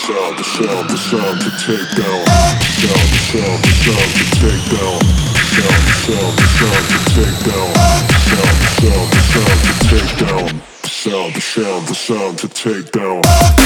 sound to take down. Sound to take down. Sound to take down. Sound to take down. Sound to take down.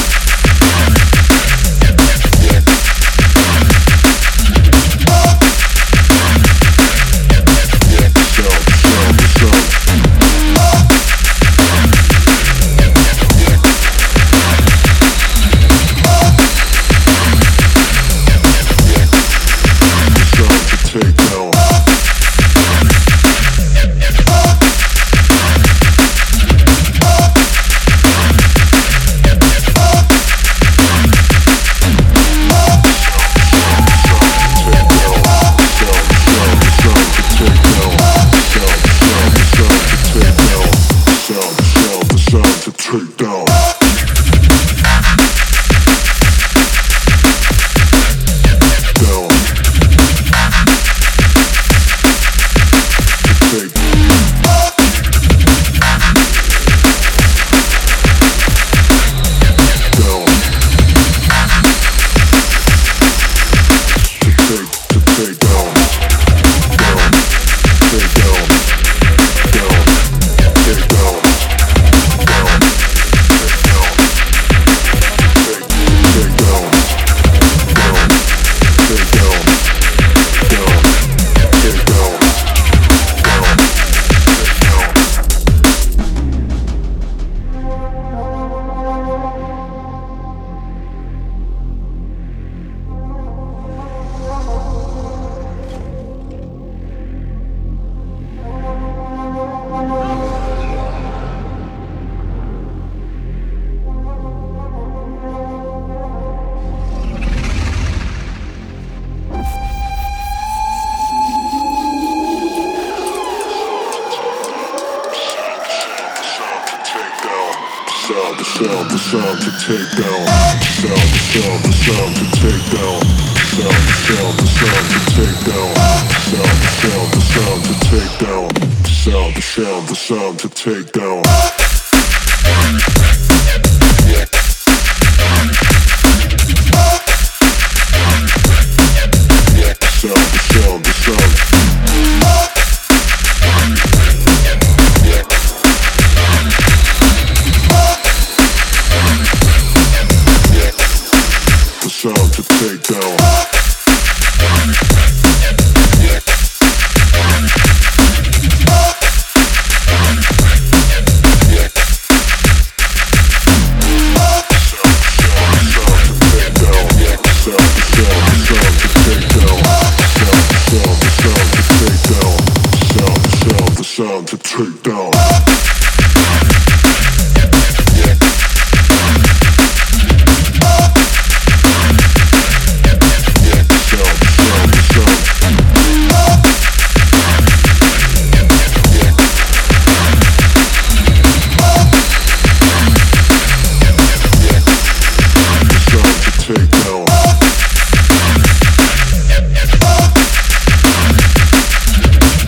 The sound to take down. Sound to take down. Sound to take down. Sound to take down. Sound to take down. Sound to take down. Sound to take down.